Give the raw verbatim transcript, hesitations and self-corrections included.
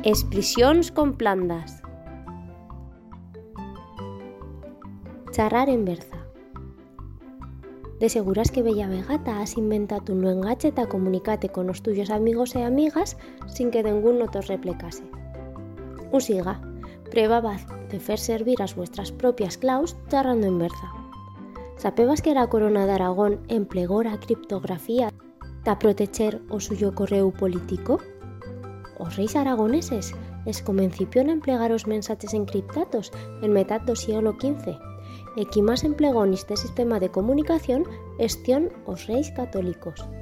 Expressions complandas. Xarrar en berza. De seguras que bella vegata has inventado un nuevo engache ta comunicate con los tuyos amigos e amigas sin que ninguno te replicase. Usiga, prueba de fer servir as vuestras propias claus charrando en berza. Sapebas que la corona de Aragón emplegó la criptografía ta proteger o suyo correu político? Os reis aragoneses es comencipio'n a emplegar os mensajes encriptados en metat do siglo quince, e qui más emplegó neste sistema de comunicación estión os reis católicos.